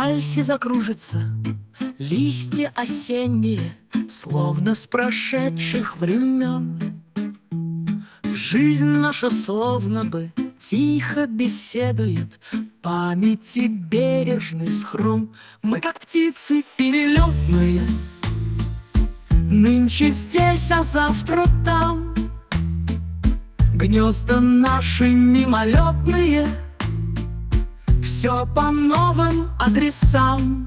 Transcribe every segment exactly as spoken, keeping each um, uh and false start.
вальсе закружится, листья осенние, словно с прошедших времен. Жизнь наша словно бы тихо беседует, памяти бережный схрон. Мы как птицы перелетные, нынче здесь, а завтра там. Гнезда наши мимолетные, все по новым адресам.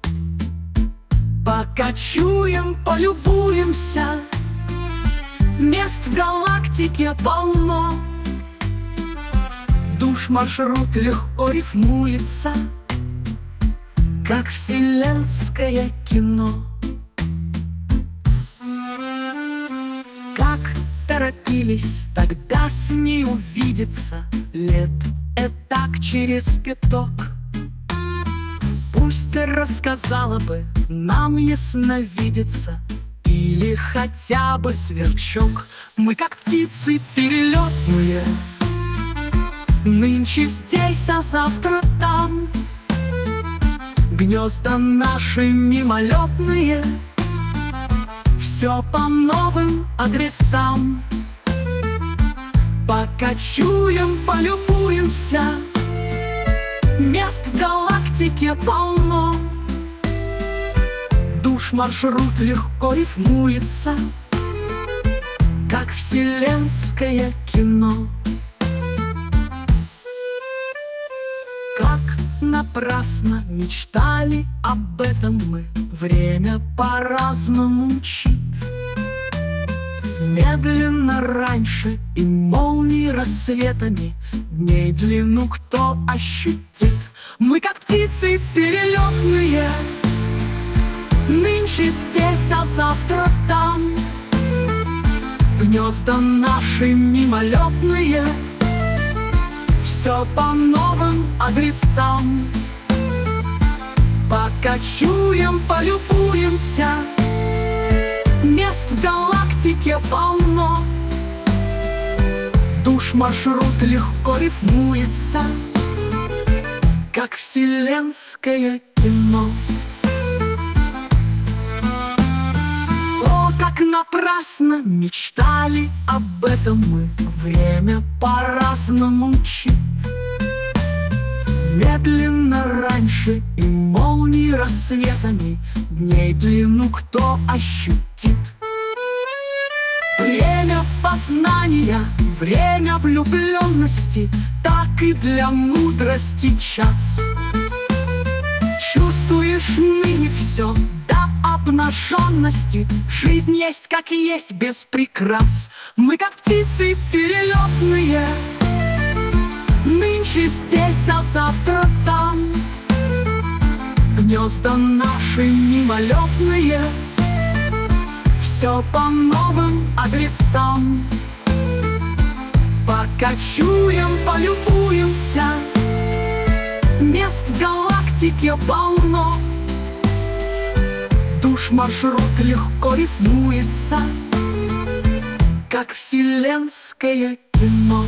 Покачуем, полюбуемся, мест в галактике полно. Душ маршрут легко рифмуется, как вселенское кино. Как торопились тогда с ней увидеться, лет этак через пяток. Пусть рассказала бы нам ясновидица или хотя бы сверчок. Мы как птицы перелетные, нынче здесь, а завтра там. Гнезда наши мимолетные, все по новым адресам. Покачуем, полюбуемся, мест в галактике полно. Душ маршрут легко рифмуется, как вселенское кино. Как напрасно мечтали об этом мы, время по-разному мчит. Медленно раньше и молнии рассветами, дней длину кто ощутит. Мы как птицы перелетные, нынче здесь, а завтра там. Гнезда наши мимолетные, все по новым адресам. Покачуем, полюбуемся, мест в галактике полно. Душ маршрут легко рифмуется, как вселенское кино. О, как напрасно мечтали об этом мы, время по-разному мчит. Медленно раньше и молнии рассветами, дней длину кто ощутит. Время познания, время влюбленности, так и для мудрости час. Чувствуешь ныне все до обнаженности, жизнь есть как есть без прикрас. Мы как птицы перелетные, нынче здесь, а завтра там. Гнезда наши мимолетные, все по новым адресам. Покачуем, полюбуемся, мест в галактике полно. Душ маршрут легко рифмуется, как вселенское кино.